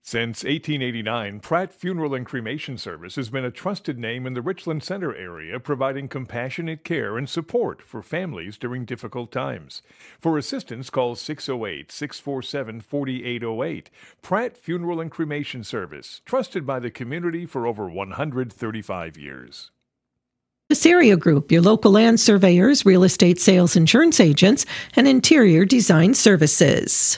Since 1889, Pratt Funeral and Cremation Service has been a trusted name in the Richland Center area, providing compassionate care and support for families during difficult times. For assistance, call 608-647-4808. Pratt Funeral and Cremation Service, trusted by the community for over 135 years. This Area Group, your local land surveyors, real estate sales insurance agents, and interior design services.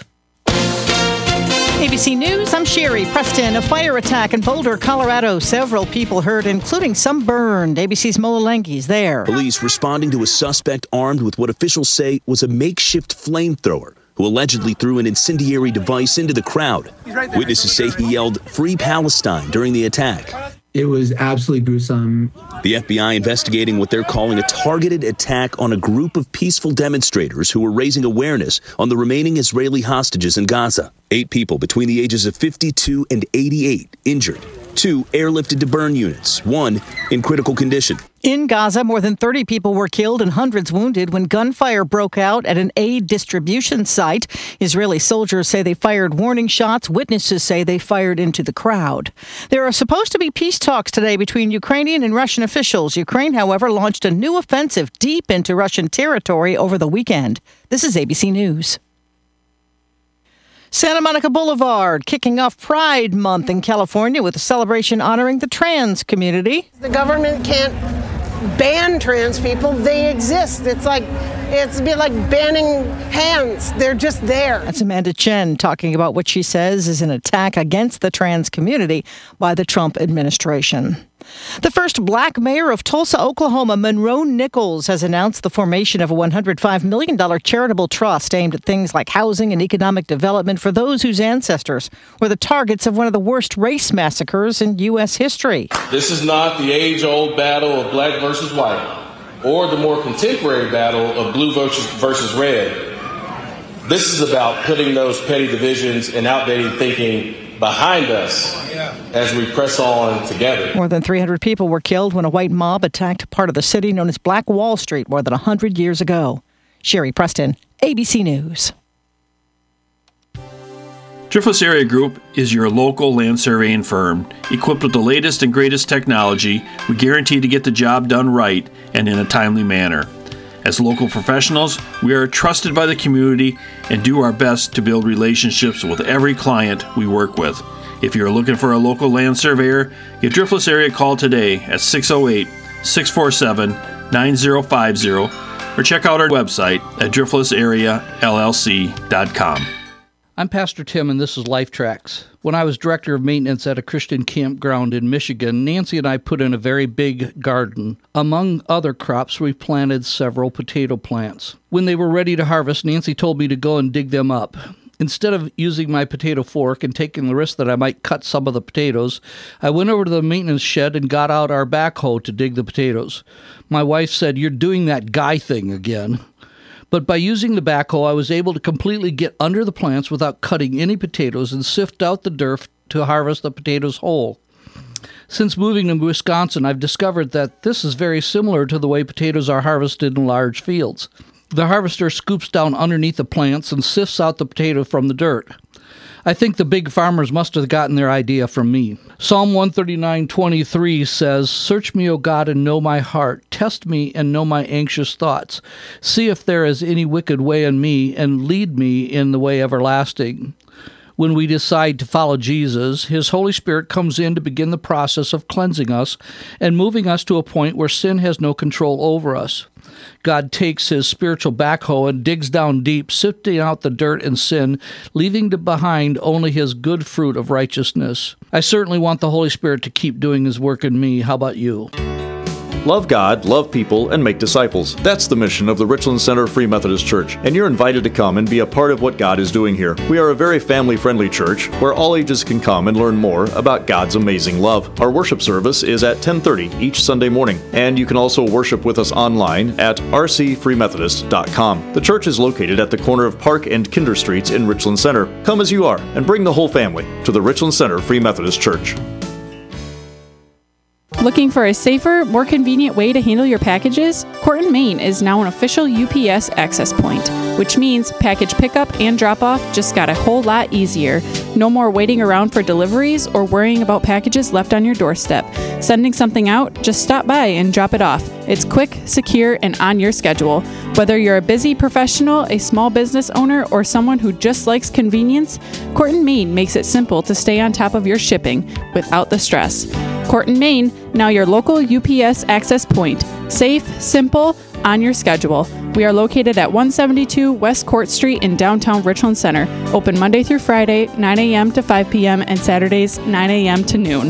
ABC News, I'm Sherry Preston. A fire attack in Boulder, Colorado. Several people hurt, including some burned. ABC's Mo Lengi's there. Police responding to a suspect armed with what officials say was a makeshift flamethrower, who allegedly threw an incendiary device into the crowd. Witnesses say he yelled, "Free Palestine," during the attack. It was absolutely gruesome. The FBI investigating what they're calling a targeted attack on a group of peaceful demonstrators who were raising awareness on the remaining Israeli hostages in Gaza. 8 people between the ages of 52 and 88 injured. 2 airlifted to burn units, 1 in critical condition. In Gaza, more than 30 people were killed and hundreds wounded when gunfire broke out at an aid distribution site. Israeli soldiers say they fired warning shots. Witnesses say they fired into the crowd. There are supposed to be peace talks today between Ukrainian and Russian officials. Ukraine, however, launched a new offensive deep into Russian territory over the weekend. This is ABC News. Santa Monica Boulevard kicking off Pride Month in California with a celebration honoring the trans community. The government can't ban trans people. They exist. It's a bit like banning hands. They're just there. That's Amanda Chen talking about what she says is an attack against the trans community by the Trump administration. The first black mayor of Tulsa, Oklahoma, Monroe Nichols, has announced the formation of a $105 million charitable trust aimed at things like housing and economic development for those whose ancestors were the targets of one of the worst race massacres in U.S. history. This is not the age-old battle of black versus white, or the more contemporary battle of blue versus red. This is about putting those petty divisions and outdated thinking behind us as we press on together. More than 300 people were killed when a white mob attacked part of the city known as Black Wall Street more than 100 years ago. Sherry Preston, ABC News. Driftless Area Group is your local land surveying firm. Equipped with the latest and greatest technology, we guarantee to get the job done right and in a timely manner. As local professionals, we are trusted by the community and do our best to build relationships with every client we work with. If you're looking for a local land surveyor, give Driftless Area a call today at 608-647-9050 or check out our website at driftlessareallc.com. I'm Pastor Tim, and this is Life Tracks. When I was director of maintenance at a Christian campground in Michigan, Nancy and I put in a very big garden. Among other crops, we planted several potato plants. When they were ready to harvest, Nancy told me to go and dig them up. Instead of using my potato fork and taking the risk that I might cut some of the potatoes, I went over to the maintenance shed and got out our backhoe to dig the potatoes. My wife said, "You're doing that guy thing again." But by using the backhoe, I was able to completely get under the plants without cutting any potatoes and sift out the dirt to harvest the potatoes whole. Since moving to Wisconsin, I've discovered that this is very similar to the way potatoes are harvested in large fields. The harvester scoops down underneath the plants and sifts out the potato from the dirt. I think the big farmers must have gotten their idea from me. Psalm 139:23 says, "Search me, O God, and know my heart. Test me and know my anxious thoughts. See if there is any wicked way in me, and lead me in the way everlasting." When we decide to follow Jesus, His Holy Spirit comes in to begin the process of cleansing us and moving us to a point where sin has no control over us. God takes His spiritual backhoe and digs down deep, sifting out the dirt and sin, leaving behind only His good fruit of righteousness. I certainly want the Holy Spirit to keep doing His work in me. How about you? Love God, love people, and make disciples. That's the mission of the Richland Center Free Methodist Church, and you're invited to come and be a part of what God is doing here. We are a very family-friendly church where all ages can come and learn more about God's amazing love. Our worship service is at 10:30 each Sunday morning, and you can also worship with us online at rcfreemethodist.com. The church is located at the corner of Park and Kinder Streets in Richland Center. Come as you are, and bring the whole family to the Richland Center Free Methodist Church. Looking for a safer, more convenient way to handle your packages? Corton, Maine is now an official UPS access point, which means package pickup and drop-off just got a whole lot easier. No more waiting around for deliveries or worrying about packages left on your doorstep. Sending something out? Just stop by and drop it off. It's quick, secure, and on your schedule. Whether you're a busy professional, a small business owner, or someone who just likes convenience, Corton, Maine makes it simple to stay on top of your shipping without the stress. Corton, Maine, now your local UPS access point. Safe, simple, on your schedule. We are located at 172 West Court Street in downtown Richland Center. Open Monday through Friday, 9 a.m. to 5 p.m. and Saturdays, 9 a.m. to noon.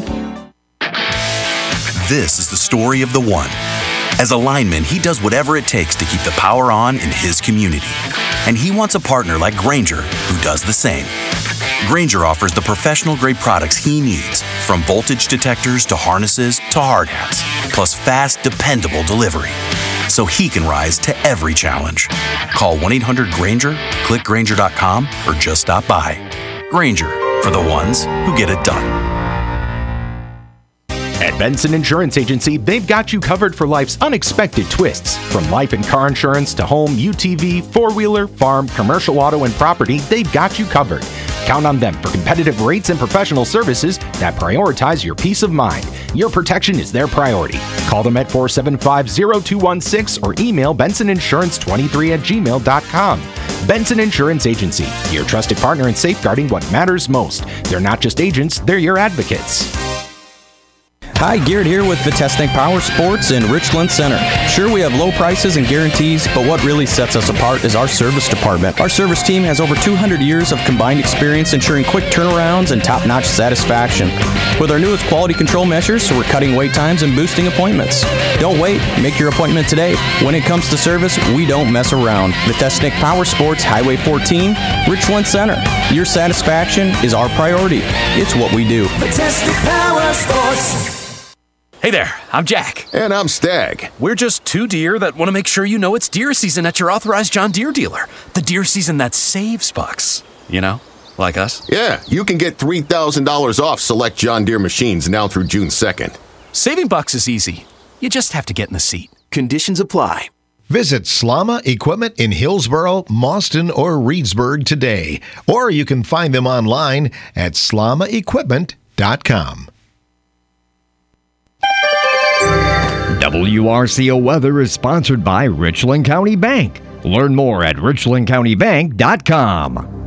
This is the story of the one. As a lineman, he does whatever it takes to keep the power on in his community. And he wants a partner like Grainger who does the same. Grainger offers the professional-grade products he needs, from voltage detectors to harnesses to hard hats, plus fast, dependable delivery, so he can rise to every challenge. Call 1-800-GRAINGER, click Grainger.com, or just stop by. Grainger, for the ones who get it done. At Benson Insurance Agency, they've got you covered for life's unexpected twists. From life and car insurance to home, UTV, four-wheeler, farm, commercial auto, and property, they've got you covered. Count on them for competitive rates and professional services that prioritize your peace of mind. Your protection is their priority. Call them at 475-0216 or email bensoninsurance23@gmail.com. Benson Insurance Agency, your trusted partner in safeguarding what matters most. They're not just agents, they're your advocates. Hi, Garrett here with Vitesnik Power Sports in Richland Center. Sure, we have low prices and guarantees, but what really sets us apart is our service department. Our service team has over 200 years of combined experience ensuring quick turnarounds and top-notch satisfaction. With our newest quality control measures, we're cutting wait times and boosting appointments. Don't wait. Make your appointment today. When it comes to service, we don't mess around. Vitesnik Power Sports, Highway 14, Richland Center. Your satisfaction is our priority. It's what we do. Vitesnik Power Sports. Hey there, I'm Jack. And I'm Stag. We're just two deer that want to make sure you know it's deer season at your authorized John Deere dealer. The deer season that saves bucks. You know, like us. Yeah, you can get $3,000 off select John Deere machines now through June 2nd. Saving bucks is easy. You just have to get in the seat. Conditions apply. Visit Slama Equipment in Hillsboro, Mauston, or Reedsburg today. Or you can find them online at slamaequipment.com. WRCO Weather is sponsored by Richland County Bank. Learn more at richlandcountybank.com.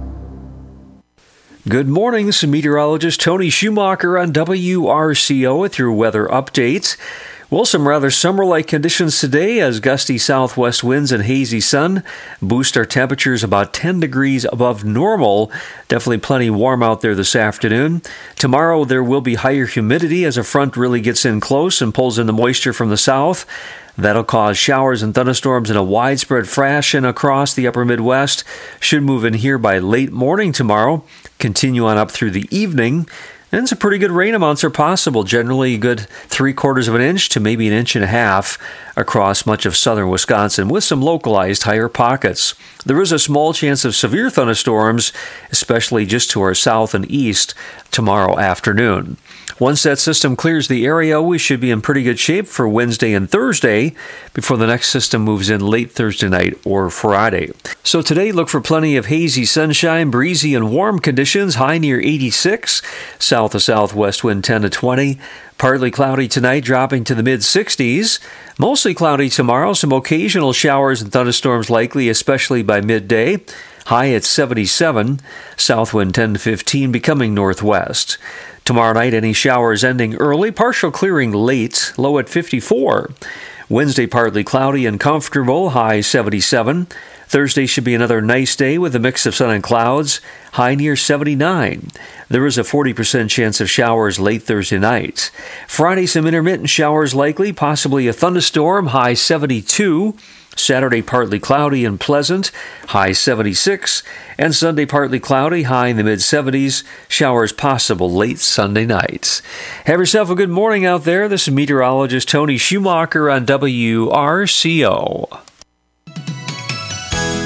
Good morning. This is meteorologist Tony Schumacher on WRCO with your weather updates. Well, some rather summer-like conditions today as gusty southwest winds and hazy sun boost our temperatures about 10 degrees above normal. Definitely plenty warm out there this afternoon. Tomorrow there will be higher humidity as a front really gets in close and pulls in the moisture from the south. That'll cause showers and thunderstorms in a widespread fashion across the upper Midwest. Should move in here by late morning tomorrow, continue on up through the evening. And some pretty good rain amounts are possible, generally a good 3/4 of an inch to maybe 1.5 inches across much of southern Wisconsin with some localized higher pockets. There is a small chance of severe thunderstorms, especially just to our south and east tomorrow afternoon. Once that system clears the area, we should be in pretty good shape for Wednesday and Thursday before the next system moves in late Thursday night or Friday. So today, look for plenty of hazy sunshine, breezy and warm conditions, high near 86, south to southwest wind 10 to 20. Partly cloudy tonight, dropping to the mid-60s. Mostly cloudy tomorrow, some occasional showers and thunderstorms likely, especially by midday. High at 77, south wind 10 to 15, becoming northwest. Tomorrow night, any showers ending early, partial clearing late, low at 54. Wednesday, partly cloudy and comfortable, high 77. Thursday should be another nice day with a mix of sun and clouds, high near 79. There is a 40% chance of showers late Thursday night. Friday, some intermittent showers likely, possibly a thunderstorm, high 72. Saturday, partly cloudy and pleasant, high 76. And Sunday, partly cloudy, high in the mid-70s. Showers possible late Sunday night. Have yourself a good morning out there. This is meteorologist Tony Schumacher on WRCO.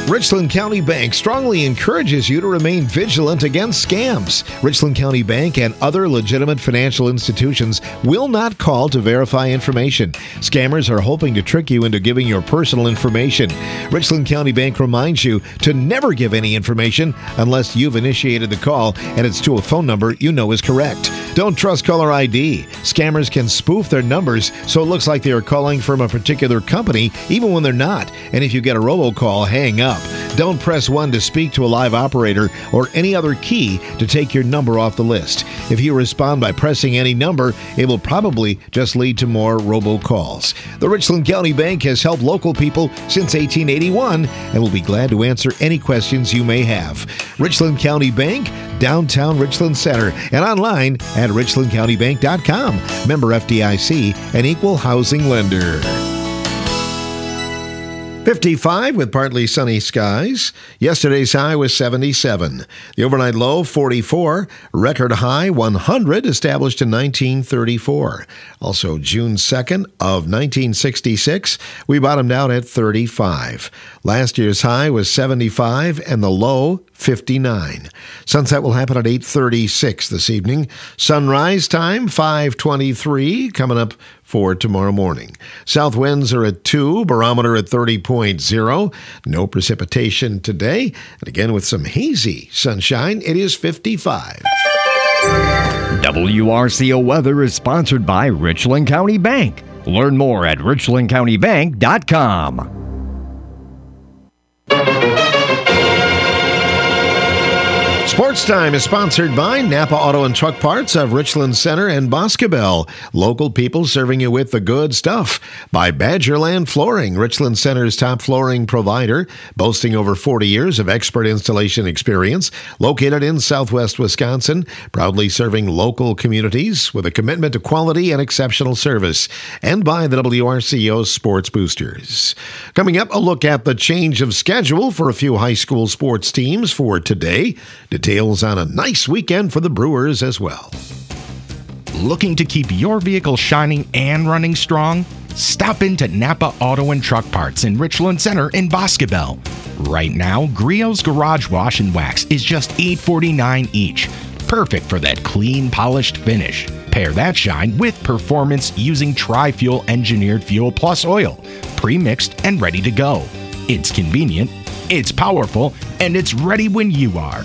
Richland County Bank strongly encourages you to remain vigilant against scams. Richland County Bank and other legitimate financial institutions will not call to verify information. Scammers are hoping to trick you into giving your personal information. Richland County Bank reminds you to never give any information unless you've initiated the call and it's to a phone number you know is correct. Don't trust caller ID. Scammers can spoof their numbers so it looks like they are calling from a particular company even when they're not. And if you get a robocall, hang up. Don't press 1 to speak to a live operator or any other key to take your number off the list. If you respond by pressing any number, it will probably just lead to more robocalls. The Richland County Bank has helped local people since 1881 and will be glad to answer any questions you may have. Richland County Bank, downtown Richland Center, and online at richlandcountybank.com. Member FDIC, an equal housing lender. 55 with partly sunny skies. Yesterday's high was 77. The overnight low, 44. Record high, 100, established in 1934. Also, June 2nd of 1966, we bottomed out at 35. Last year's high was 75 and the low, 59. Sunset will happen at 8:36 this evening. Sunrise time, 5:23, coming up for tomorrow morning. South winds are at 2, barometer at 30.0. No precipitation today. And again, with some hazy sunshine, it is 55. WRCO weather is sponsored by Richland County Bank. Learn more at richlandcountybank.com. Sports Time is sponsored by Napa Auto and Truck Parts of Richland Center and Boscobel. Local people serving you with the good stuff. By Badgerland Flooring, Richland Center's top flooring provider, boasting over 40 years of expert installation experience. Located in southwest Wisconsin, proudly serving local communities with a commitment to quality and exceptional service. And by the WRCO Sports Boosters. Coming up, a look at the change of schedule for a few high school sports teams for today. Details on a nice weekend for the Brewers as well. Looking to keep your vehicle shining and running strong? Stop into Napa Auto and Truck Parts in Richland Center in Boscobel. Right now, Griot's Garage Wash and Wax is just $8.49 each. Perfect for that clean, polished finish. Pair that shine with performance using Tri-Fuel Engineered Fuel Plus oil, pre-mixed and ready to go. It's convenient, it's powerful, and it's ready when you are.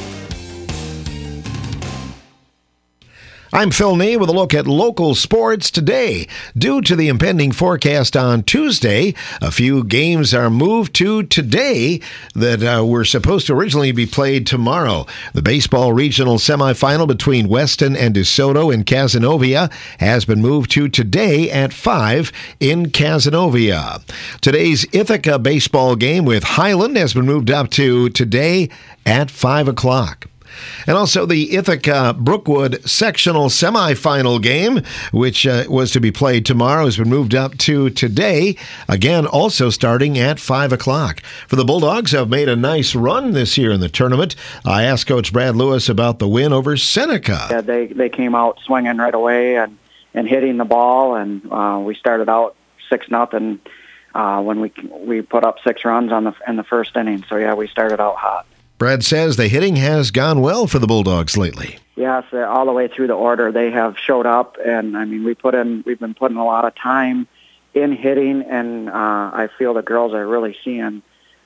I'm Phil Nee with a look at local sports today. Due to the impending forecast on Tuesday, a few games are moved to today that were supposed to originally be played tomorrow. The baseball regional semifinal between Weston and DeSoto in Cazenovia has been moved to today at 5 in Cazenovia. Today's Ithaca baseball game with Highland has been moved up to today at 5 o'clock. And also the Ithaca Brookwood sectional semifinal game, which was to be played tomorrow, has been moved up to today, again also starting at 5 o'clock. For the Bulldogs, have made a nice run this year in the tournament. I asked Coach Brad Lewis about the win over Seneca. Yeah, they came out swinging right away and hitting the ball, and we started out 6-0 when we put up 6 runs in the first inning. So yeah, we started out hot. Brad says the hitting has gone well for the Bulldogs lately. Yes, all the way through the order, they have showed up, and I mean we've been putting a lot of time in hitting, and I feel the girls are really seeing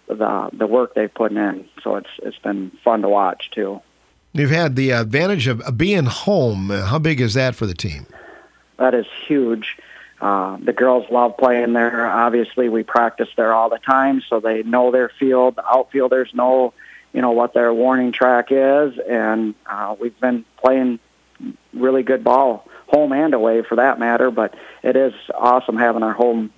the work they've put in. So it's been fun to watch too. You've had the advantage of being home. How big is that for the team? That is huge. The girls love playing there. Obviously, we practice there all the time, so they know their field. The outfielders know what their warning track is, and we've been playing really good ball, home and away for that matter, but it is awesome having our home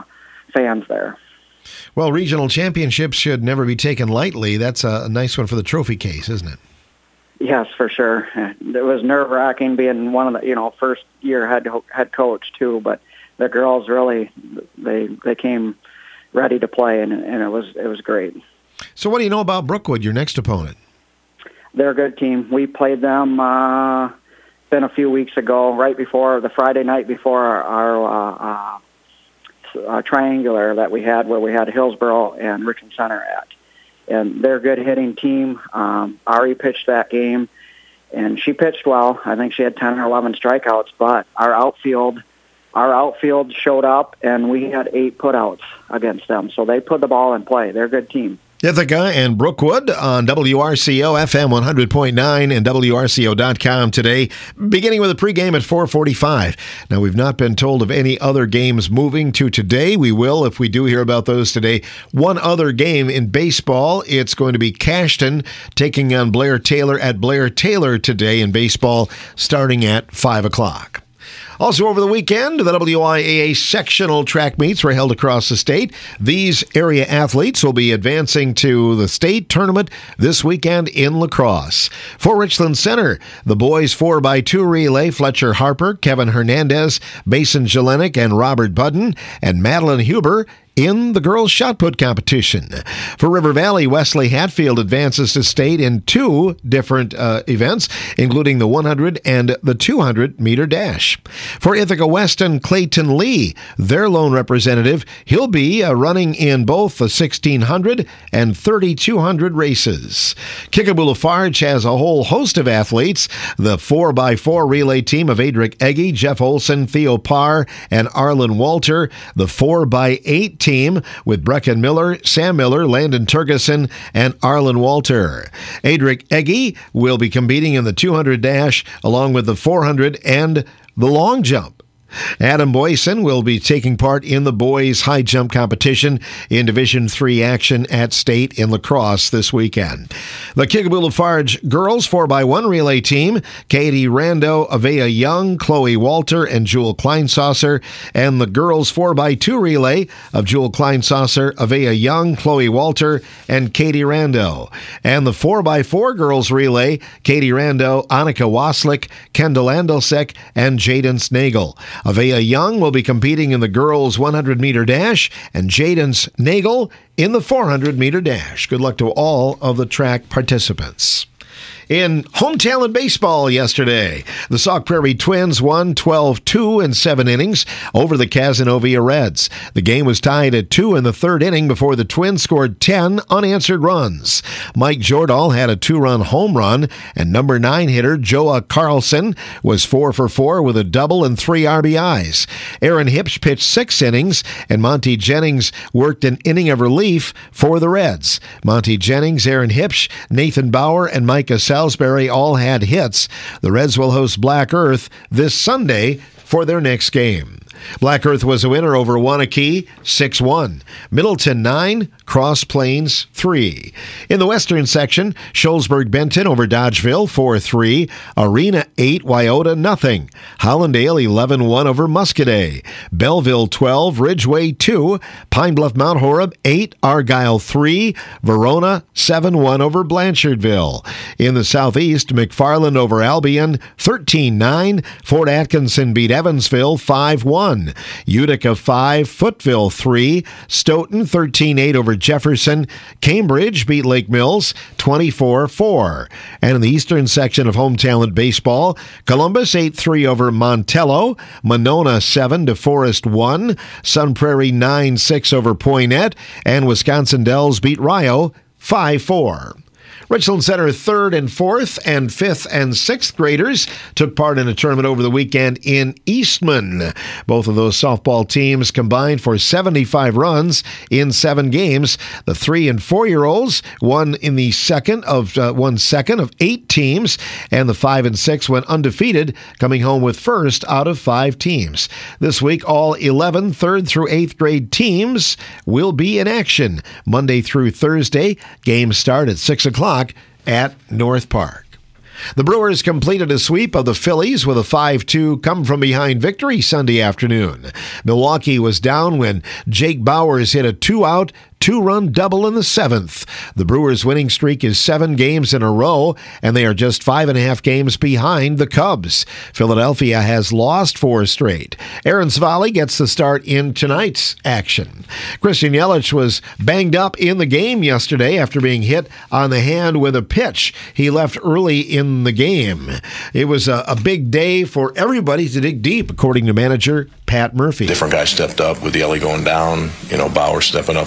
fans there. Well, regional championships should never be taken lightly. That's a nice one for the trophy case, isn't it? Yes, for sure. It was nerve-wracking being one of the first-year head coach, too, but the girls really, they came ready to play, and it was great. So what do you know about Brookwood, your next opponent? They're a good team. We played them been a few weeks ago, right before the Friday night before our triangular that we had, where we had Hillsboro and Richland Center at. and they're a good hitting team. Ari pitched that game, and she pitched well. I think she had 10 or 11 strikeouts, but our outfield showed up, and we had 8 putouts against them. So they put the ball in play. They're a good team. Ithaca and Brookwood on WRCO FM 100.9 and WRCO.com today, beginning with a pregame at 4:45. Now, we've not been told of any other games moving to today. We will if we do hear about those today. One other game in baseball. It's going to be Cashton taking on Blair Taylor at Blair Taylor today in baseball, starting at 5 o'clock. Also over the weekend, the WIAA sectional track meets were held across the state. These area athletes will be advancing to the state tournament this weekend in lacrosse. For Richland Center, the boys 4x2 relay, Fletcher Harper, Kevin Hernandez, Mason Jelenik, and Robert Budden, and Madeline Huber in the girls' shot put competition. For River Valley, Wesley Hatfield advances to state in 2 different events, including the 100 and the 200-meter dash. For Ithaca Weston, Clayton Lee, their lone representative, he'll be running in both the 1600 and 3200 races. Kickapoo Lafarge has a whole host of athletes. The 4x4 relay team of Adric Eggy, Jeff Olson, Theo Parr, and Arlen Walter. The 4x8 team with Brecken Miller, Sam Miller, Landon Turgeson, and Arlen Walter. Adric Eggy will be competing in the 200 dash along with the 400 and the long jump. Adam Boyson will be taking part in the boys' high jump competition in Division III action at state in lacrosse this weekend. The Kickapoo Lafarge girls 4x1 relay team, Katie Rando, Avea Young, Chloe Walter, and Jewel Kleinsasser, and the girls 4x2 relay of Jewel Kleinsasser, Avea Young, Chloe Walter, and Katie Rando. And the 4x4 girls relay, Katie Rando, Annika Waslick, Kendall Andelsek, and Jaden Snagel. Avea Young will be competing in the girls' 100-meter dash, and Jaden Snagel in the 400-meter dash. Good luck to all of the track participants. In home talent baseball yesterday, the Sauk Prairie Twins won 12-2 in 7 innings over the Cazenovia Reds. The game was tied at 2 in the 3rd inning before the Twins scored 10 unanswered runs. Mike Jordahl had a 2-run home run, and number 9 hitter Joa Carlson was 4 for 4 with a double and 3 RBIs. Aaron Hipsch pitched 6 innings, and Monty Jennings worked an inning of relief for the Reds. Monty Jennings, Aaron Hipsch, Nathan Bauer, and Micah Salisbury all had hits. The Reds will host Black Earth this Sunday for their next game. Black Earth was a winner over Waunakee, 6-1. Middleton 9, Cross Plains 3. In the western section, Shullsburg-Benton over Dodgeville 4-3. Arena 8, Wyoda 0. Hollandale 11-1 over Muscadet. Belleville 12, Ridgeway 2. Pine Bluff Mount Horeb 8, Argyle 3. Verona 7-1 over Blanchardville. In the southeast, McFarland over Albion 13-9. Fort Atkinson beat Evansville 5-1. Utica 5, Footville 3, Stoughton 13-8 over Jefferson. Cambridge beat Lake Mills 24-4. And in the eastern section of home talent baseball, Columbus 8-3 over Montello, Monona 7 Forest 1, Sun Prairie 9-6 over Poinet, and Wisconsin Dells beat Rio 5-4. Richland Center 3rd and 4th and 5th and 6th graders took part in a tournament over the weekend in Eastman. Both of those softball teams combined for 75 runs in 7 games. The 3 and 4-year-olds won second of 8 teams, and the 5 and 6 went undefeated, coming home with first out of 5 teams. This week, all 11 3rd through 8th grade teams will be in action Monday through Thursday. Games start at 6 o'clock at North Park. The Brewers completed a sweep of the Phillies with a 5-2 come-from-behind victory Sunday afternoon. Milwaukee was down when Jake Bowers hit a 2-out, 2-run double in the 7th. The Brewers' winning streak is 7 games in a row, and they are just 5.5 games behind the Cubs. Philadelphia has lost 4 straight. Aaron Savali gets the start in tonight's action. Christian Yelich was banged up in the game yesterday after being hit on the hand with a pitch. He left early in the game. It was a big day for everybody to dig deep, according to manager Pat Murphy. Different guys stepped up with Yelly going down, Bauer stepping up in a pinch hit.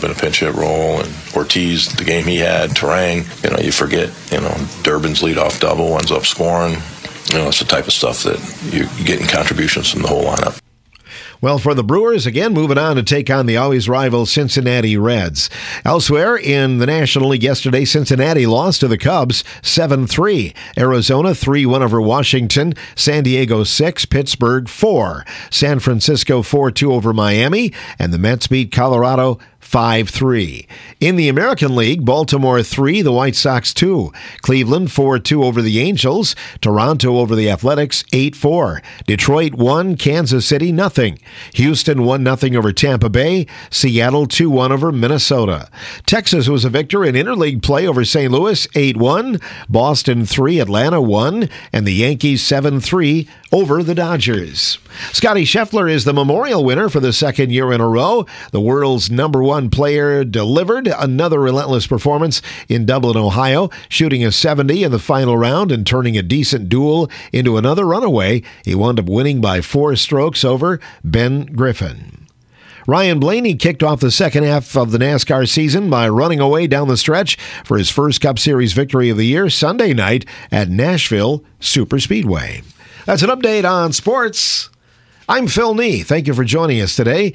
leadership role, and Ortiz, the game he had, Terang, you forget, Durbin's leadoff double ends up scoring. It's the type of stuff that you're getting contributions from the whole lineup. Well, for the Brewers, again, moving on to take on the always rival Cincinnati Reds. Elsewhere in the National League yesterday, Cincinnati lost to the Cubs 7-3. Arizona 3-1 over Washington. San Diego 6, Pittsburgh 4. San Francisco 4-2 over Miami. And the Mets beat Colorado 5-3. In the American League, Baltimore 3, the White Sox 2. Cleveland 4-2 over the Angels. Toronto over the Athletics 8-4. Detroit 1, Kansas City 0. Houston 1-0 over Tampa Bay. Seattle 2-1 over Minnesota. Texas was a victor in interleague play over St. Louis 8-1. Boston 3, Atlanta 1. And the Yankees 7-3 over the Dodgers. Scotty Scheffler is the Memorial winner for the second year in a row. The world's number one player delivered another relentless performance in Dublin, Ohio, shooting a 70 in the final round and turning a decent duel into another runaway. He wound up winning by 4 strokes over Ben Griffin. Ryan Blaney kicked off the second half of the NASCAR season by running away down the stretch for his first Cup Series victory of the year Sunday night at Nashville Superspeedway. That's an update on sports. I'm Phil Nee. Thank you for joining us today.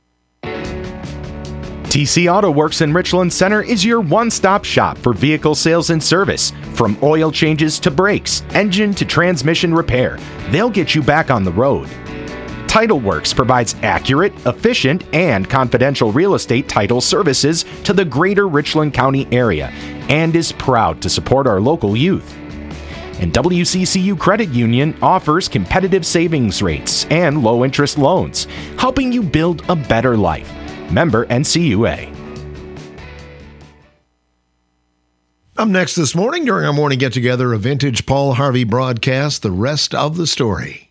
TC Auto Works in Richland Center is your one-stop shop for vehicle sales and service. From oil changes to brakes, engine to transmission repair, they'll get you back on the road. Title Works provides accurate, efficient, and confidential real estate title services to the greater Richland County area and is proud to support our local youth. And WCCU Credit Union offers competitive savings rates and low-interest loans, helping you build a better life. Member NCUA. Up next this morning during our morning get-together, a vintage Paul Harvey broadcast, the rest of the story.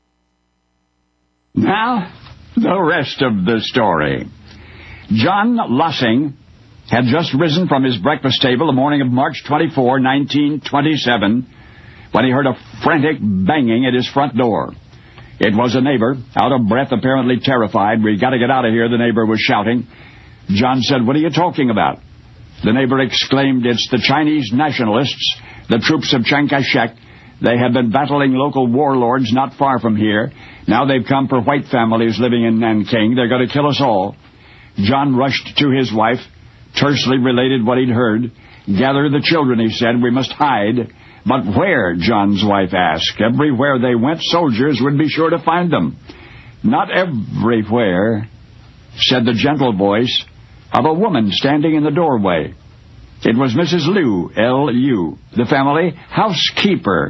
Now, the rest of the story. John Lossing had just risen from his breakfast table the morning of March 24, 1927, when he heard a frantic banging at his front door. It was a neighbor, out of breath, apparently terrified. "We got to get out of here," the neighbor was shouting. John said, "What are you talking about?" The neighbor exclaimed, "It's the Chinese nationalists, the troops of Chiang Kai-shek. They have been battling local warlords not far from here. Now they've come for white families living in Nanking. They're going to kill us all." John rushed to his wife, tersely related what he'd heard. "Gather the children," he said. "We must hide." "But where?" John's wife asked. "Everywhere they went, soldiers would be sure to find them." "Not everywhere," said the gentle voice of a woman standing in the doorway. It was Mrs. Liu, L-U, the family housekeeper.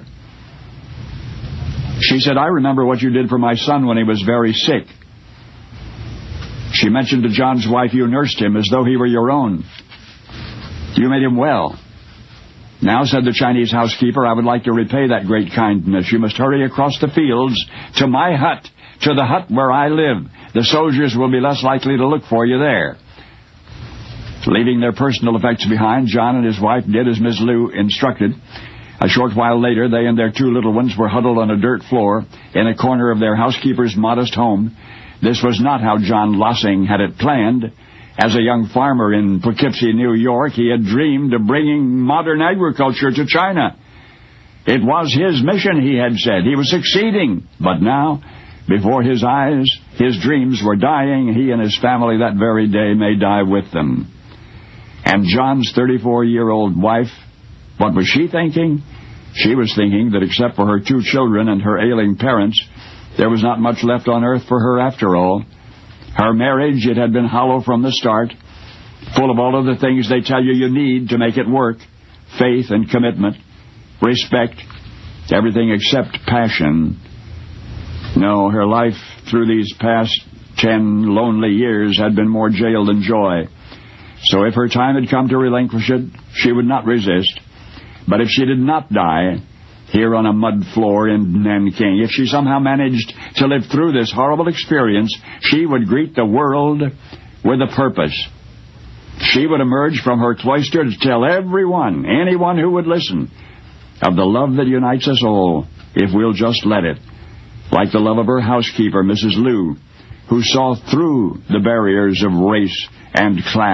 She said, "I remember what you did for my son when he was very sick." She mentioned to John's wife, "You nursed him as though he were your own. You made him well." "Now," said the Chinese housekeeper, "I would like to repay that great kindness. You must hurry across the fields to my hut, to the hut where I live. The soldiers will be less likely to look for you there." Leaving their personal effects behind, John and his wife did as Ms. Liu instructed. A short while later, they and their 2 little ones were huddled on a dirt floor in a corner of their housekeeper's modest home. This was not how John Lossing had it planned. As a young farmer in Poughkeepsie, New York, he had dreamed of bringing modern agriculture to China. It was his mission, he had said. He was succeeding. But now, before his eyes, his dreams were dying. He and his family that very day may die with them. And John's 34-year-old wife, what was she thinking? She was thinking that except for her 2 children and her ailing parents, there was not much left on earth for her after all. Her marriage, it had been hollow from the start, full of all of the things they tell you need to make it work: faith and commitment, respect, everything except passion. No, her life through these past 10 lonely years had been more jail than joy. So if her time had come to relinquish it, she would not resist. But if she did not die here on a mud floor in Nanking, if she somehow managed to live through this horrible experience, she would greet the world with a purpose. She would emerge from her cloister to tell everyone, anyone who would listen, of the love that unites us all, if we'll just let it. Like the love of her housekeeper, Mrs. Liu, who saw through the barriers of race and class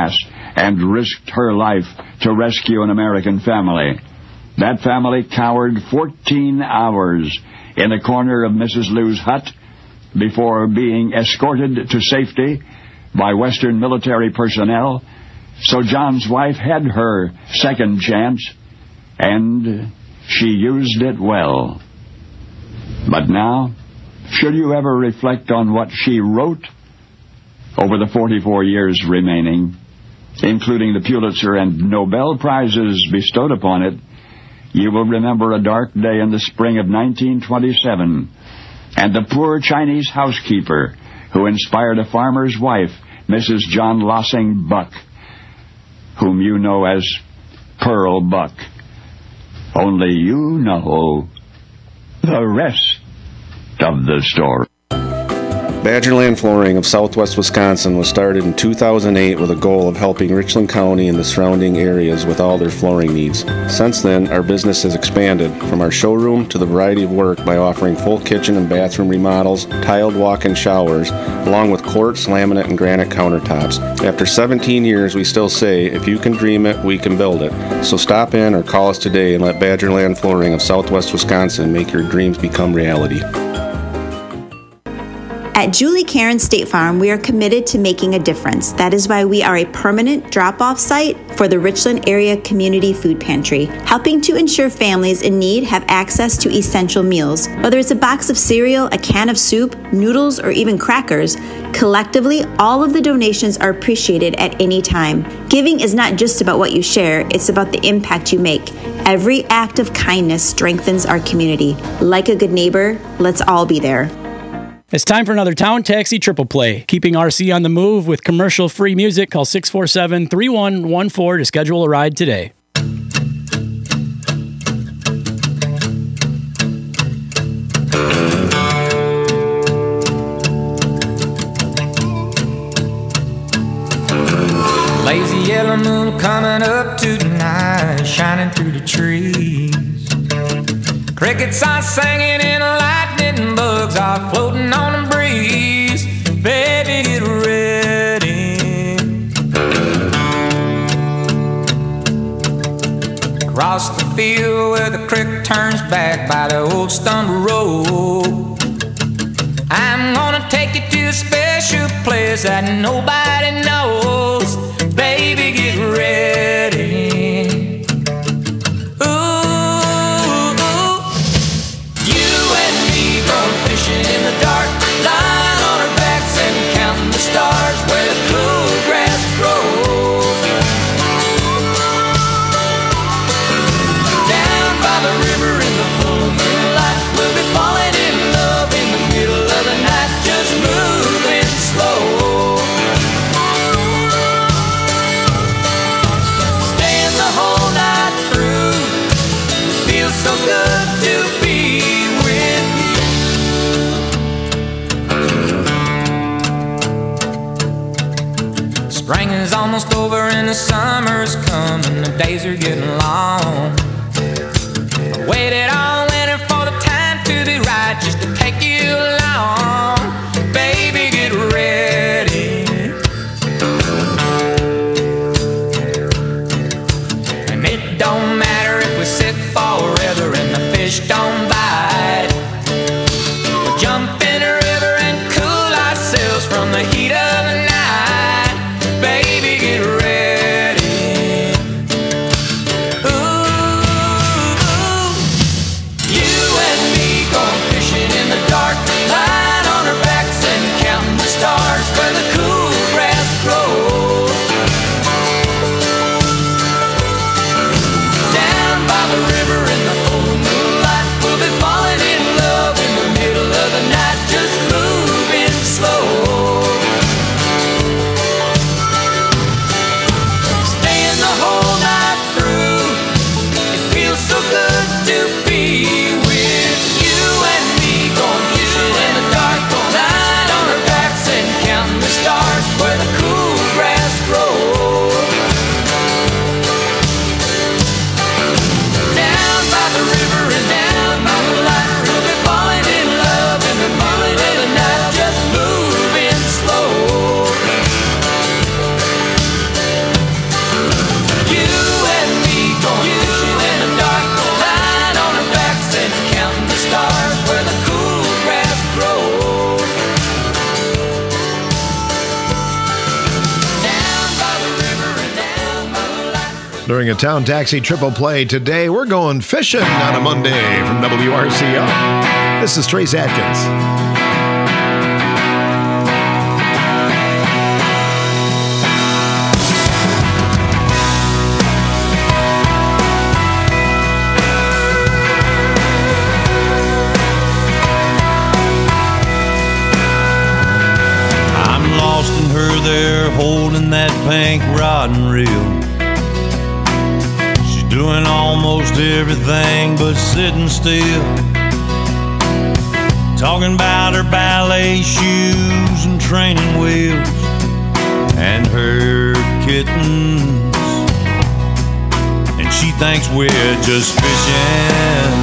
and risked her life to rescue an American family. That family cowered 14 hours in a corner of Mrs. Lou's hut before being escorted to safety by Western military personnel. So John's wife had her second chance, and she used it well. But now, should you ever reflect on what she wrote over the 44 years remaining, including the Pulitzer and Nobel Prizes bestowed upon it, you will remember a dark day in the spring of 1927, and the poor Chinese housekeeper who inspired a farmer's wife, Mrs. John Lossing Buck, whom you know as Pearl Buck. Only you know the rest of the story. Badgerland Flooring of Southwest Wisconsin was started in 2008 with a goal of helping Richland County and the surrounding areas with all their flooring needs. Since then, our business has expanded from our showroom to the variety of work by offering full kitchen and bathroom remodels, tiled walk-in showers, along with quartz, laminate, and granite countertops. After 17 years, we still say, if you can dream it, we can build it. So stop in or call us today and let Badgerland Flooring of Southwest Wisconsin make your dreams become reality. At Julie Karen State Farm, we are committed to making a difference. That is why we are a permanent drop-off site for the Richland Area Community Food Pantry, helping to ensure families in need have access to essential meals. Whether it's a box of cereal, a can of soup, noodles, or even crackers, collectively, all of the donations are appreciated at any time. Giving is not just about what you share, it's about the impact you make. Every act of kindness strengthens our community. Like a good neighbor, let's all be there. It's time for another Town Taxi Triple Play. Keeping RC on the move with commercial-free music. Call 647-3114 to schedule a ride today. Lazy yellow moon coming up tonight, shining through the trees. Crickets are singing and lightning bugs are floating on the breeze. Baby, get ready. Across the field where the creek turns back by the old stumble road, I'm gonna take you to a special place that nobody knows. Baby, get ready. In the dark, lying on our backs and counting the stars where the cool grass grows. Down by the river in the full moonlight, we'll be falling in love in the middle of the night, just moving slow. Staying the whole night through, feels so good to be with you. Spring is almost over and the summer's coming, the days are getting long. I waited all winter for the time to be right, just to take you along. Baby, get ready. And it don't matter if we sit forever and the fish don't bite. We'll jump in the river and cool ourselves from the heat of the night. Baby, get ready. Ooh, you and me gonna fishing in the dark, lying on our backs and counting the stars where the cool grass grows. During a Town Taxi Triple Play today, we're going fishing on a Monday from WRCO. This is Trace Atkins. There holding that pink rod and reel. She's doing almost everything but sitting still, talking about her ballet shoes and training wheels and her kittens, and she thinks we're just fishing.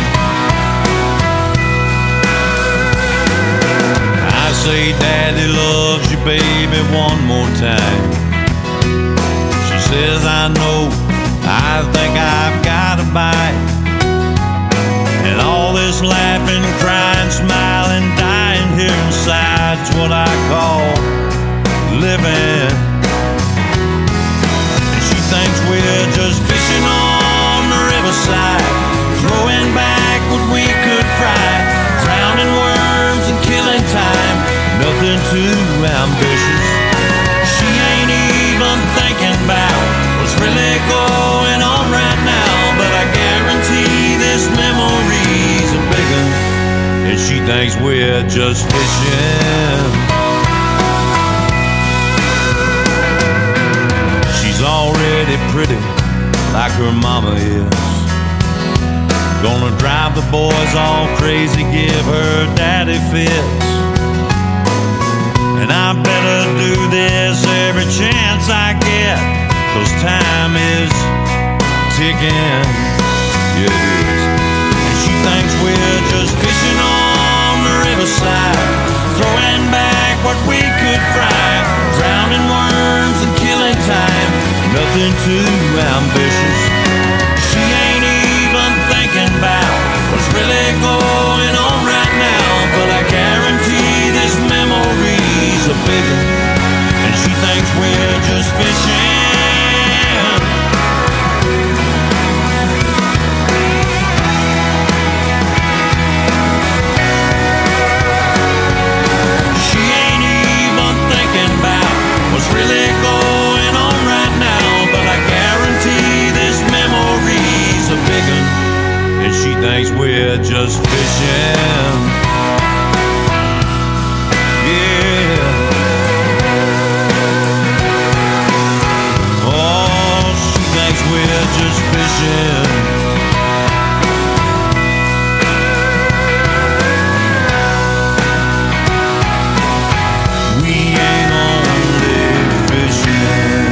I say Daddy loves you, baby, one more time. She says, I know, I think I've got a bite. And all this laughing, crying, smiling, dying here inside's what I call living. And she thinks we're just fishing on the riverside, throwing back what we could fry, drowning worms and killing time. Nothing too ambitious. She ain't even thinking about what's really going on right now. But I guarantee this memory's a big one, and she thinks we're just fishing. She's already pretty like her mama is. Gonna drive the boys all crazy, give her daddy fits. And I better do this every chance I get, 'cause time is ticking, yeah, it is. And she thinks we're just fishing on the riverside, throwing back what we could fry, drowning worms and killing time. Nothing too ambitious. She ain't even thinking about what's really going on right now. But I guarantee this memory's a big one, and she thinks we're just fishing. She ain't even thinking about what's really going on right now. But I guarantee this memory's a big one, and she thinks we're just fishing. We're just fishing. We ain't only fishing.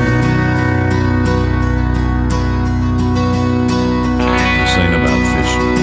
This ain't about fishing.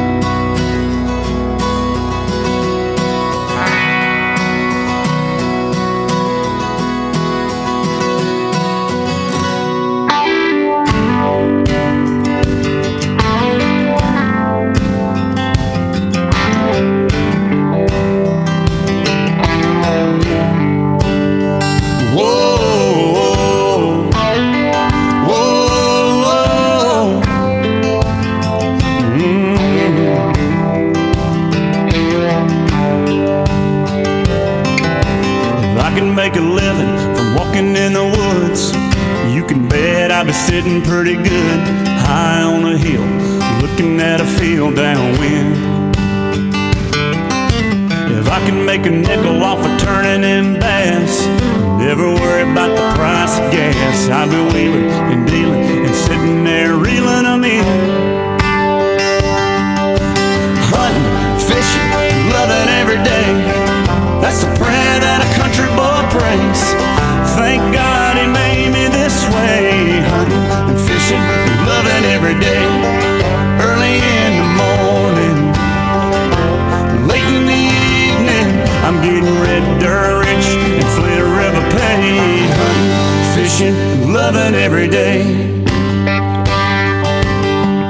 Sitting pretty good high on a hill, looking at a field downwind. If I can make a nickel off of turning in bass, never worry about the price of gas, I'll be wheeling and dealing and sitting there reeling them in. Hunting, fishing, loving every day, that's the prayer that a country boy prays. Thank God he made me this way. Hunting and fishing, loving every day. Early in the morning, late in the evening, I'm getting red dirt rich and Flint River pay. Hunting, fishing, loving every day.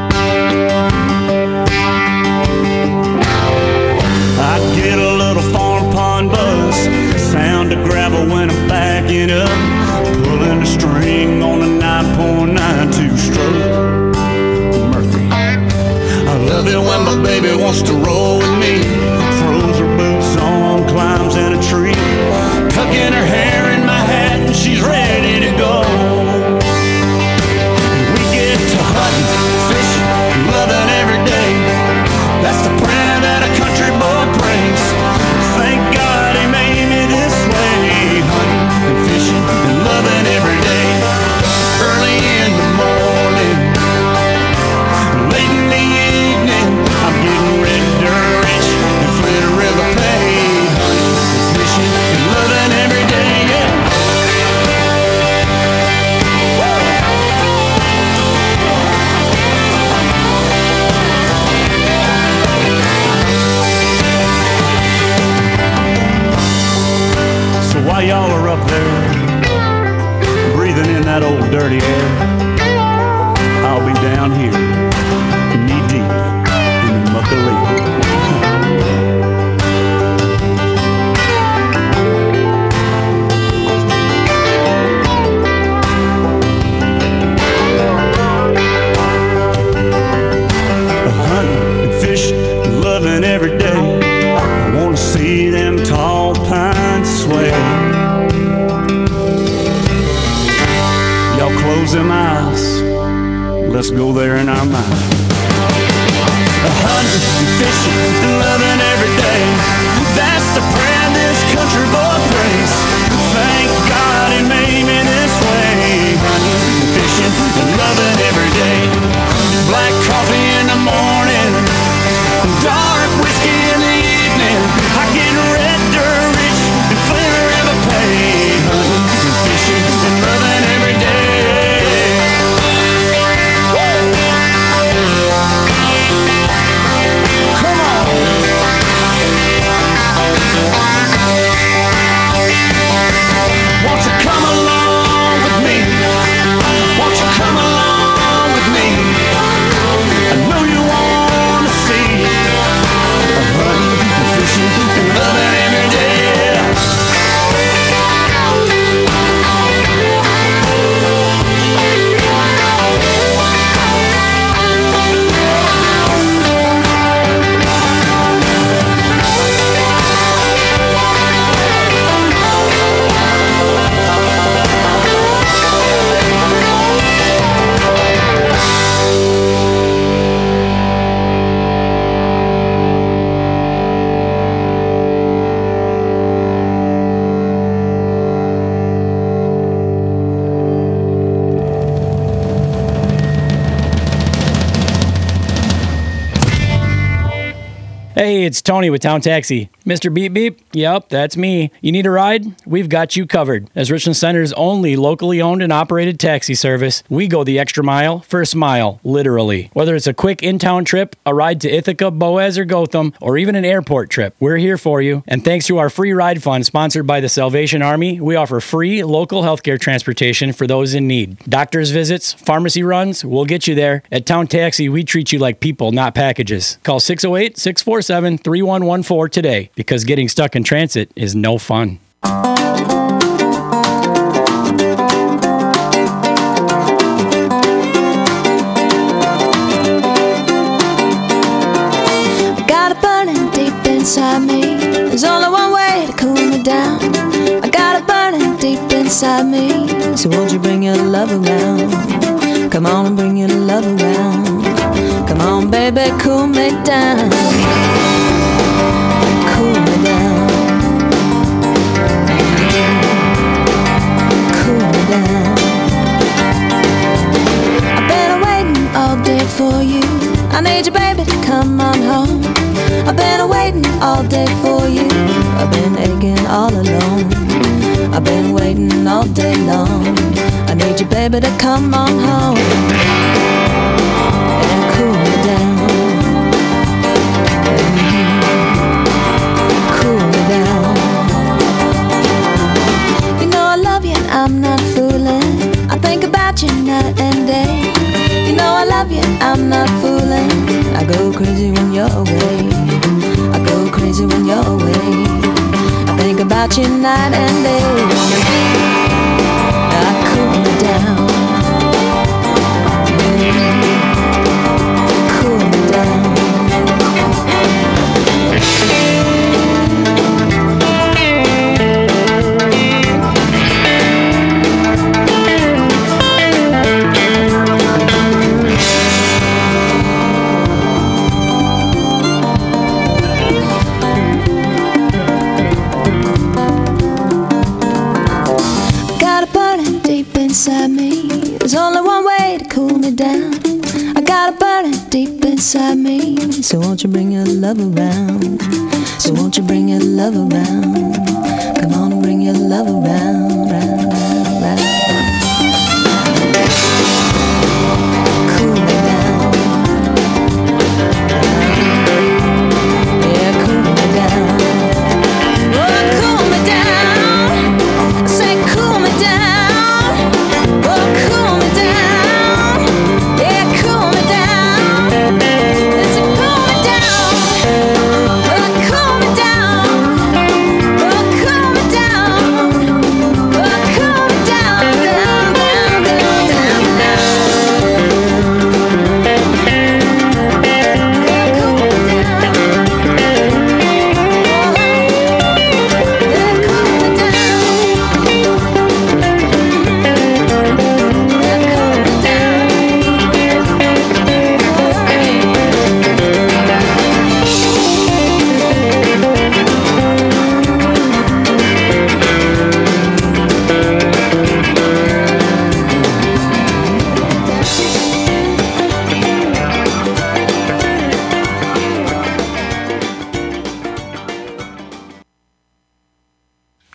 loving every day. I wanna see them tall pines sway. Y'all close them eyes, let's go there in our mind. Hunting and fishing and loving every day, that's the prayer this country boy prays. Thank God he made me this way. Hunting and fishing and loving every day. Black coffee in the morning, dark whiskey in the evening. I get red dirt rich and flavor ever pay. Hunting and fishing and loving every day. Won't you come along with me? Won't you come along with me? I know you want to see hunting and fishing and loving every day. Hey, it's Tony with Town Taxi. Mr. Beep Beep? Yep, that's me. You need a ride? We've got you covered. As Richland Center's only locally owned and operated taxi service, we go the extra mile for a smile, literally. Whether it's a quick in-town trip, a ride to Ithaca, Boaz, or Gotham, or even an airport trip, we're here for you. And thanks to our free ride fund sponsored by the Salvation Army, we offer free local healthcare transportation for those in need. Doctor's visits, pharmacy runs, we'll get you there. At Town Taxi, we treat you like people, not packages. Call 608-647-3114 today, because getting stuck in transit is no fun. I got it burning deep inside me. There's only one way to cool me down. I got it burning deep inside me. So won't you bring your love around? Come on and bring your love around. Come on, baby, cool me down. Cool me down. Cool me down. I've been waiting all day for you. I need you, baby, to come on home. I've been waiting all day for you. I've been aching all alone. I've been waiting all day long. I need you, baby, to come on home and cool me down. Cool me down. You know I love you, I'm not fooling. I think about you night and day. You know I love you, I'm not fooling. I go crazy when you're away. I go crazy when you're away. I think about you night and day. I cool me down. Cool me down. Inside me, there's only one way to cool me down. I got it burning deep inside me. So won't you bring your love around? So won't you bring your love around? Come on and bring your love around, round, round, round. Cool me down. Yeah, cool me down. Oh, cool me down. I say cool me down. Cool me down, yeah, cool me down. Let's cool me down, oh, cool me down, oh, cool me down, oh,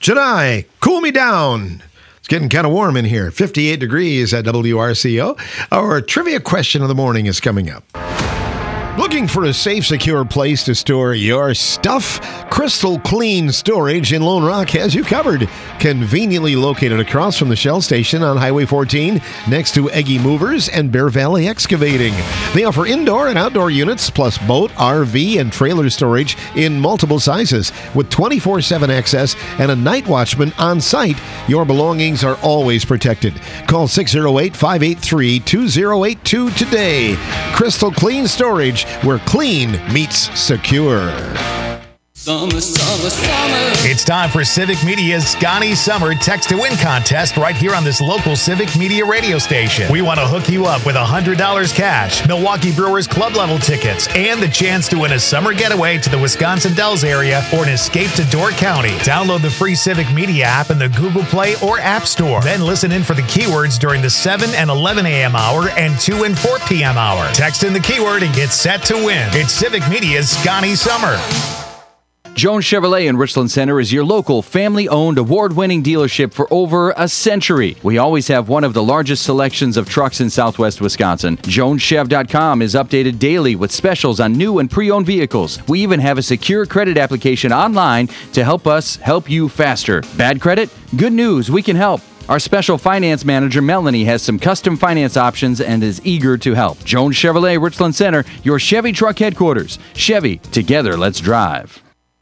Chennai, cool me down. It's getting kind of warm in here. 58 degrees at WRCO. Our trivia question of the morning is coming up. Looking for a safe, secure place to store your stuff? Crystal Clean Storage in Lone Rock has you covered. Conveniently located across from the Shell Station on Highway 14, next to Eggy Movers and Bear Valley Excavating. They offer indoor and outdoor units, plus boat, RV, and trailer storage in multiple sizes. With 24/7 access and a night watchman on site, your belongings are always protected. Call 608-583-2082 today. Crystal Clean Storage, where clean meets secure. Summer, summer, summer. It's time for Civic Media's Scotty Summer Text to Win contest right here on this local Civic Media radio station. We want to hook you up with $100 cash, Milwaukee Brewers club level tickets, and the chance to win a summer getaway to the Wisconsin Dells area or an escape to Door County. Download the free Civic Media app in the Google Play or App Store. Then listen in for the keywords during the 7 and 11 a.m. hour and 2 and 4 p.m. hour. Text in the keyword and get set to win. It's Civic Media's Scotty Summer. Jones Chevrolet in Richland Center is your local family-owned, award-winning dealership for over a century. We always have one of the largest selections of trucks in southwest Wisconsin. JonesChev.com is updated daily with specials on new and pre-owned vehicles. We even have a secure credit application online to help us help you faster. Bad credit? Good news, we can help. Our special finance manager, Melanie, has some custom finance options and is eager to help. Jones Chevrolet, Richland Center, your Chevy truck headquarters. Chevy, together, let's drive.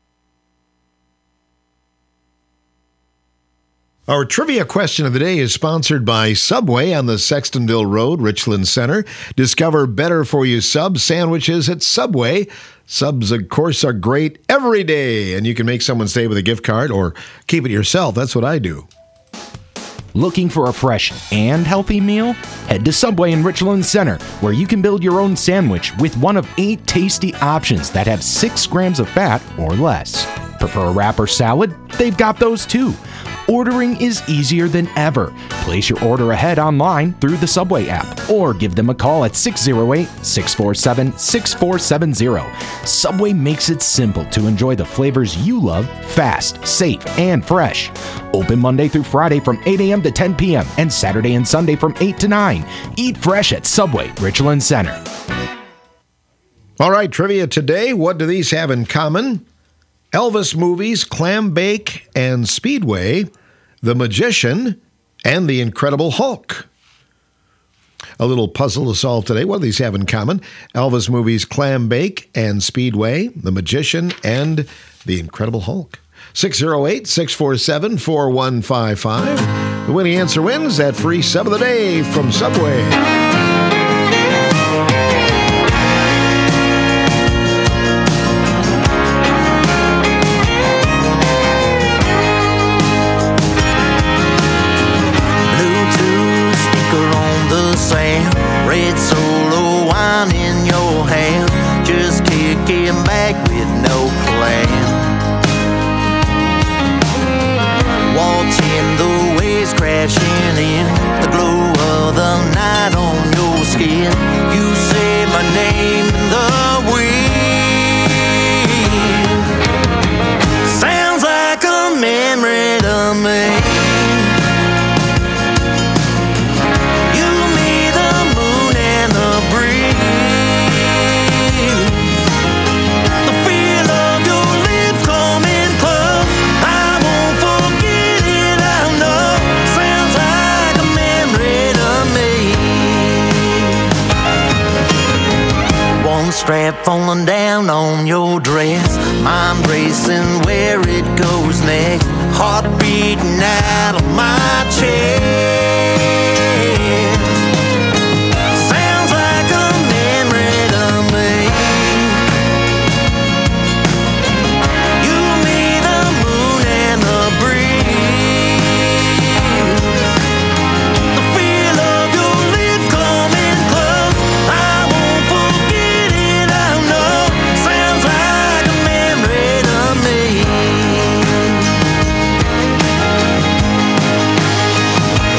Our trivia question of the day is sponsored by Subway on the Sextonville Road, Richland Center. Discover better-for-you sub sandwiches at Subway. Subs, of course, are great every day, and you can make someone's day with a gift card or keep it yourself. That's what I do. Looking for a fresh and healthy meal? Head to Subway in Richland Center, where you can build your own sandwich with one of 8 tasty options that have 6 grams of fat or less. Prefer a wrap or salad? They've got those too. Ordering is easier than ever. Place your order ahead online through the Subway app or give them a call at 608-647-6470. Subway makes it simple to enjoy the flavors you love fast, safe, and fresh. Open Monday through Friday from 8 a.m. to 10 p.m. and Saturday and Sunday from 8 to 9. Eat fresh at Subway, Richland Center. All right, trivia today. What do these have in common? Elvis movies, Clam Bake, and Speedway, The Magician, and The Incredible Hulk. A little puzzle to solve today. What do these have in common? Elvis movies, Clam Bake, and Speedway, The Magician, and The Incredible Hulk. 608-647-4155. The winning answer wins that free sub of the day from Subway. Red Solo wine in your hand, just kicking back with no plan. Watching the waves crashing in, the glow of the night on your skin. You say my name in the wind. Sounds like a memory to me. Strap falling down on your dress, mind racing where it goes next, heart beating out of my chest. Sounds like a memory to me. You, me, the moon, and the breeze. The feel of your lips coming close, I won't forget it. Sounds like a memory to me.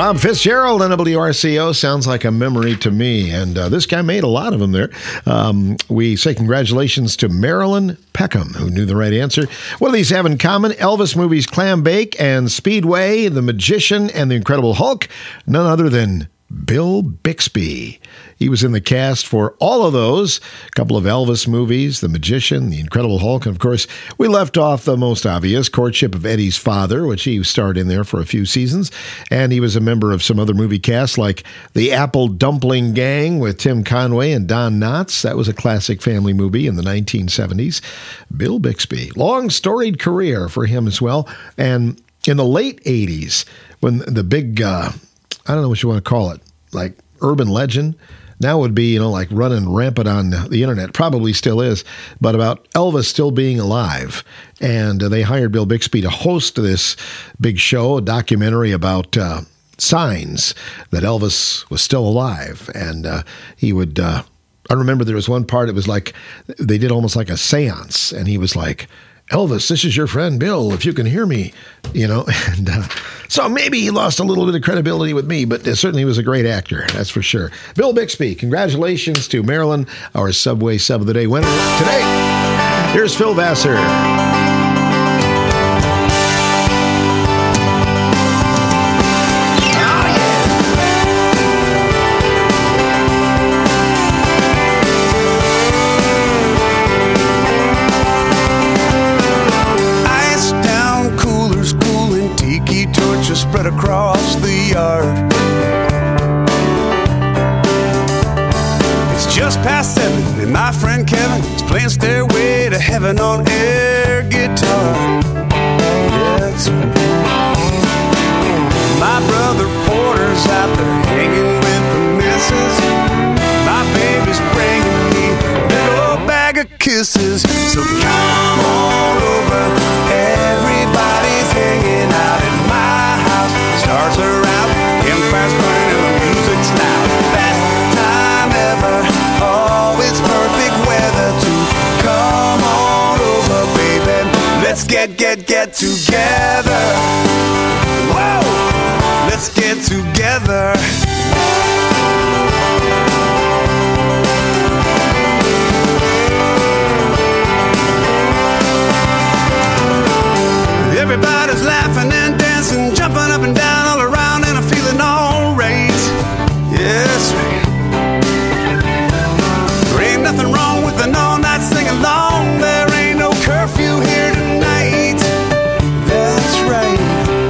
Bob Fitzgerald on WRCO sounds like a memory to me, and this guy made a lot of them there. We say congratulations to Marilyn Peckham, who knew the right answer. What do these have in common? Elvis movies Clam Bake and Speedway, The Magician, and The Incredible Hulk. None other than Bill Bixby. He was in the cast for all of those, a couple of Elvis movies, The Magician, The Incredible Hulk, and of course, we left off the most obvious, Courtship of Eddie's Father, which he starred in there for a few seasons, and he was a member of some other movie casts like The Apple Dumpling Gang with Tim Conway and Don Knotts. That was a classic family movie in the 1970s. Bill Bixby, long storied career for him as well, and in the late 80s, when the big, I don't know what you want to call it, like urban legend, now would be, like running rampant on the internet, probably still is, but about Elvis still being alive. And they hired Bill Bixby to host this big show, a documentary about signs that Elvis was still alive. And he would, I remember there was one part, it was like, they did almost like a seance, and he was like, Elvis, this is your friend Bill, if you can hear me, and so maybe he lost a little bit of credibility with me, but certainly he was a great actor, that's for sure. Bill Bixby, congratulations to Marilyn, our Subway Sub of the Day winner today. Here's Phil Vassar. Spread across the yard. It's just past 7 and my friend Kevin is playing Stairway to Heaven on air guitar. Yes. My brother Porter's out there hanging with the missus. My baby's bringing me a big old bag of kisses. So come on over, everybody's hanging out in my stars are out, campfires burning, and the music's loud. Best time ever, always perfect weather to come on over, baby. Let's get together. Whoa, let's get together. Everybody's laughing and dancing, jumping up and down all around, and I'm feeling all right. Yes, right. There ain't nothing wrong with an all-night sing-along. There ain't no curfew here tonight. That's right.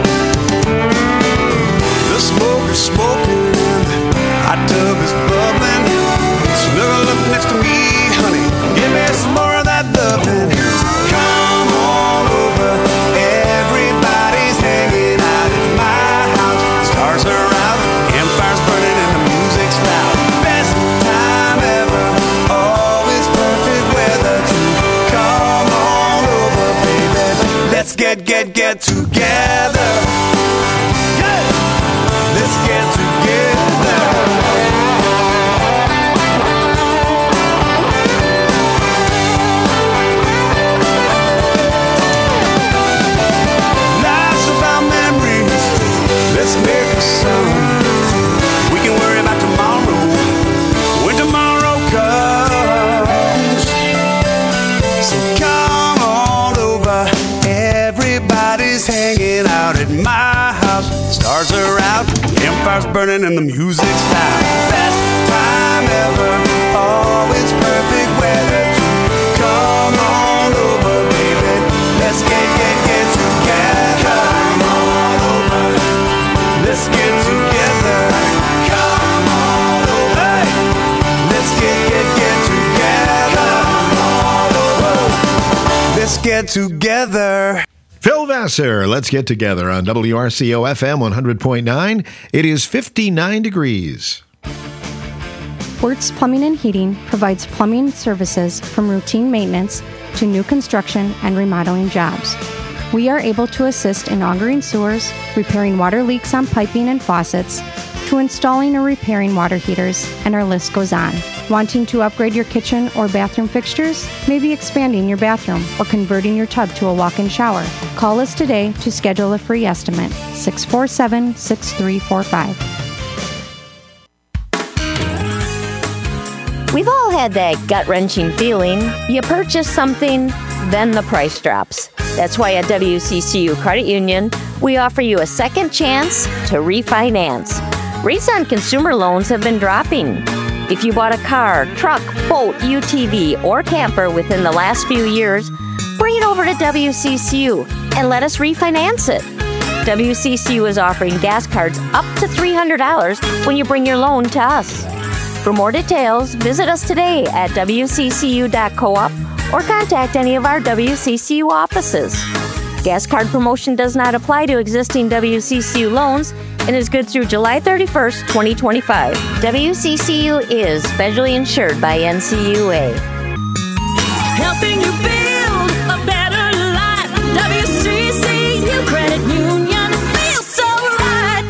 The smoke is smoking and the hot tub is bubbling. Snuggle up next to me, honey. Give me some more of that loving. Come on over. Everybody's hanging out in my house. Stars are out, campfires burning, and the music's loud. Best time ever, always perfect weather to come on over, baby. Let's get together. Yeah. Let's get together. Let's make a song. We can worry about tomorrow when tomorrow comes. So come on over. Everybody's hanging out at my house. Stars are out, campfires burning, and the music's loud. Best time ever, always perfect weather to come on over, baby. Let's get together. Come on over. Let's get together. Come on over. Let's get together. Come on over. Let's get together. Phil Vassar, let's get together on WRCO FM 100.9. It is 59 degrees. Wertz Plumbing and Heating provides plumbing services from routine maintenance to new construction and remodeling jobs. We are able to assist in augering sewers, repairing water leaks on piping and faucets, to installing or repairing water heaters, and our list goes on. Wanting to upgrade your kitchen or bathroom fixtures? Maybe expanding your bathroom or converting your tub to a walk-in shower? Call us today to schedule a free estimate. 647-6345. We've all had that gut-wrenching feeling. You purchase something, then the price drops. That's why at WCCU Credit Union, we offer you a second chance to refinance. Rates on consumer loans have been dropping. If you bought a car, truck, boat, UTV, or camper within the last few years, bring it over to WCCU and let us refinance it. WCCU is offering gas cards up to $300 when you bring your loan to us. For more details, visit us today at wccu.coop or contact any of our WCCU offices. Gas card promotion does not apply to existing WCCU loans and is good through July 31st, 2025. WCCU is federally insured by NCUA. Helping you build a better life. WCCU Credit Union feels so right.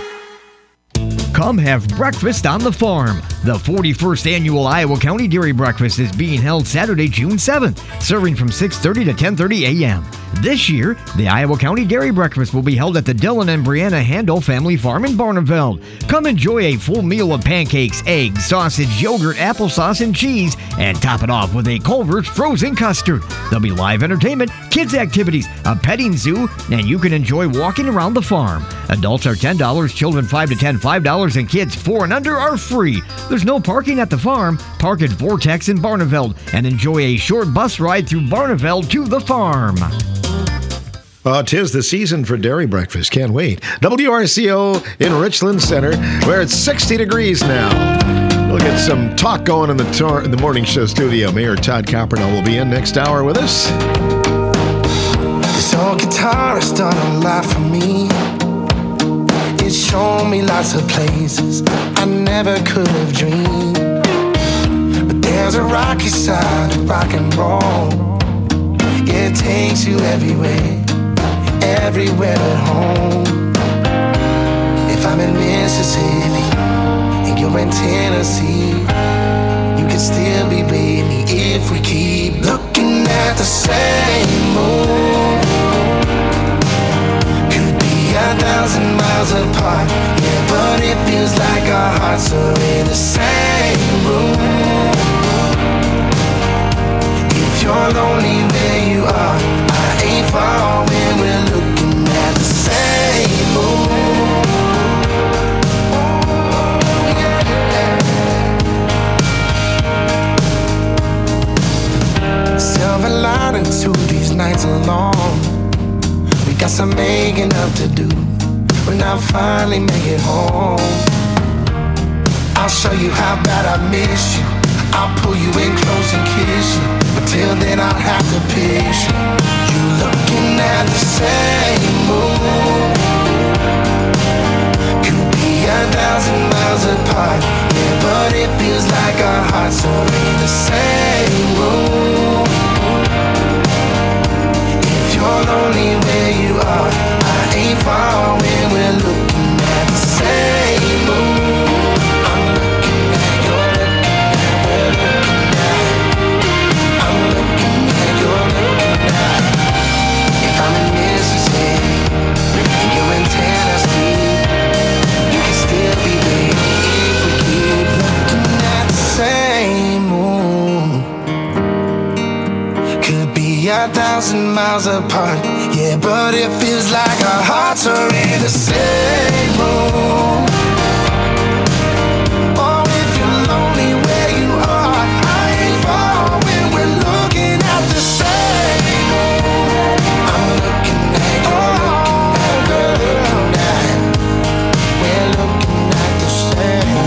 Come have breakfast on the farm. The 41st Annual Iowa County Dairy Breakfast is being held Saturday, June 7th, serving from 6:30 to 10:30 a.m. This year, the Iowa County Dairy Breakfast will be held at the Dylan and Brianna Handel Family Farm in Barneveld. Come enjoy a full meal of pancakes, eggs, sausage, yogurt, applesauce, and cheese, and top it off with a Culver's frozen custard. There'll be live entertainment, kids' activities, a petting zoo, and you can enjoy walking around the farm. Adults are $10, children 5 to 10, $5, and kids 4 and under are free. There's no parking at the farm. Park at Vortex in Barneveld and enjoy a short bus ride through Barneveld to the farm. 'Tis the season for dairy breakfast. Can't wait. WRCO in Richland Center, where it's 60 degrees now. We'll get some talk going in the morning show studio. Mayor Todd Coppernell will be in next hour with us. This old guitar has done a lot for me. It's shown me lots of places I never could have dreamed. But there's a rocky side to rock and roll. It takes you everywhere, everywhere at home. If I'm in Mississippi and you're in Tennessee, you can still be with me if we keep looking at the same moon. Could be 1,000 miles apart, yeah, but it feels like our hearts are in the same room. If you're lonely where you are, I ain't far when we're looking at the same moon. Silver lining to these nights alone. We got some making up to do when I finally make it home. I'll show you how bad I miss you. I'll pull you in close and kiss you, but till then I'll have to picture you looking at the same moon. Could be 1,000 miles apart, yeah, but it feels like our hearts are in the same room. If you're lonely where you are, I ain't far when we're looking at the same moon. I'm looking at, you're looking at, we're looking at. I'm looking at, you're looking at. If I'm in Mississippi and you're in Tennessee, you can still be with me if we keep looking at the same moon. Could be 1,000 miles apart, yeah, but it feels like our hearts are in the same room. Oh, if you're lonely where you are, I ain't far when we're looking at the same room. I'm looking at, you're looking at, we're looking at the same.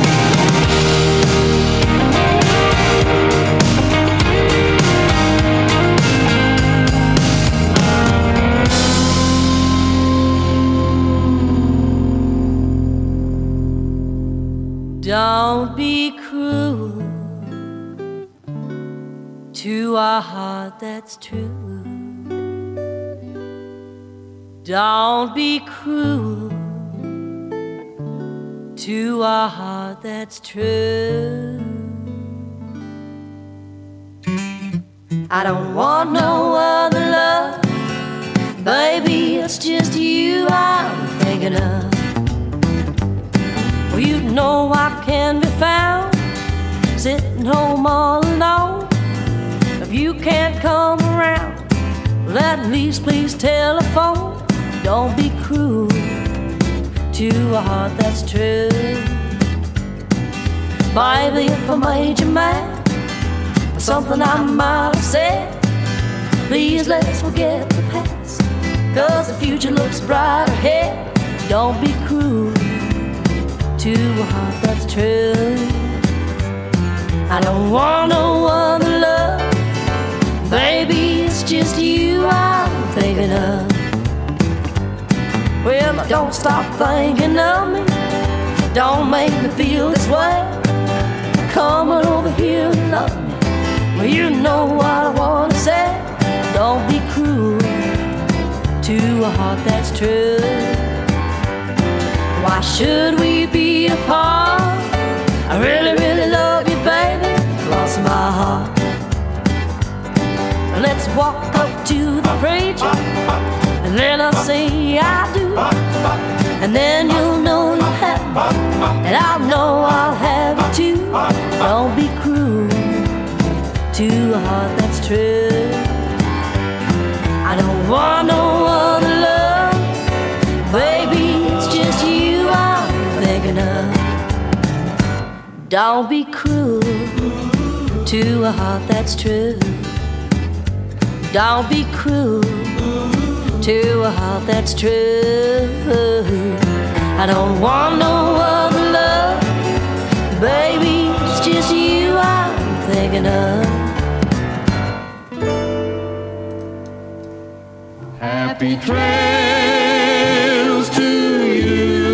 Don't be cruel to a heart that's true. Don't be cruel to a heart that's true. I don't want no other love, baby, it's just you I'm thinking of. Well, you know I can be found sitting home all alone. If you can't come around, well, at least please telephone. Don't be cruel to a heart that's true. Baby, if I made you mad for something I might have said, please let's forget the past, 'cause the future looks bright ahead. Don't be cruel to a heart that's true. I don't want no other love, baby, it's just you I'm thinking of. Well, don't stop thinking of me, don't make me feel this way. Come on over here and love me, well, you know what I want to say. Don't be cruel to a heart that's true. Why should we be apart? I really, really love you, baby, lost my heart. Let's walk up to the preacher, and then I'll say I do, and then you'll know you have me, and I'll know I'll have you too. Don't be cruel to a heart that's true. I don't want no other love, baby, it's just you I'm thinking of. Don't be cruel to a heart that's true. Don't be cruel to a heart that's true. I don't want no other love, baby, it's just you I'm thinking of. Happy trails to you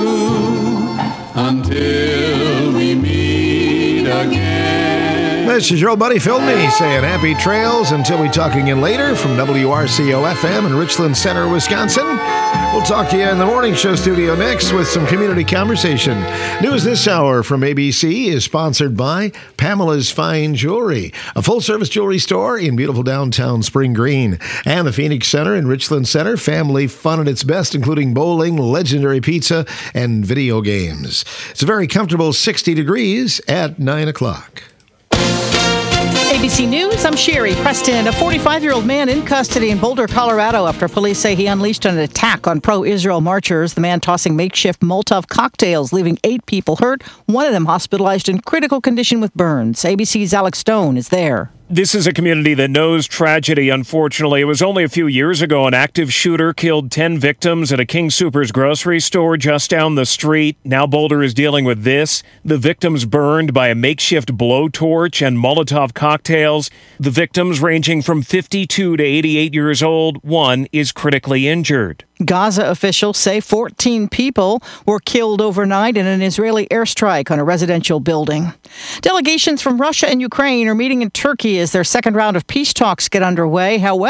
until we meet again. This is your old buddy Phil Nee saying happy trails until we talk again later from WRCO-FM in Richland Center, Wisconsin. We'll talk to you in the morning show studio next with some community conversation. News this hour from ABC is sponsored by Pamela's Fine Jewelry, a full-service jewelry store in beautiful downtown Spring Green, and the Phoenix Center in Richland Center. Family fun at its best, including bowling, legendary pizza, and video games. It's a very comfortable 60 degrees at 9 o'clock. ABC News, I'm Sherry Preston. A 45-year-old man in custody in Boulder, Colorado, after police say he unleashed an attack on pro-Israel marchers. The man tossing makeshift Molotov cocktails, leaving 8 people hurt, one of them hospitalized in critical condition with burns. ABC's Alex Stone is there. This is a community that knows tragedy, unfortunately. It was only a few years ago an active shooter killed 10 victims at a King Soopers grocery store just down the street. Now Boulder is dealing with this. The victims burned by a makeshift blowtorch and Molotov cocktails. The victims ranging from 52 to 88 years old. One is critically injured. Gaza officials say 14 people were killed overnight in an Israeli airstrike on a residential building. Delegations from Russia and Ukraine are meeting in Turkey as their second round of peace talks get underway. However,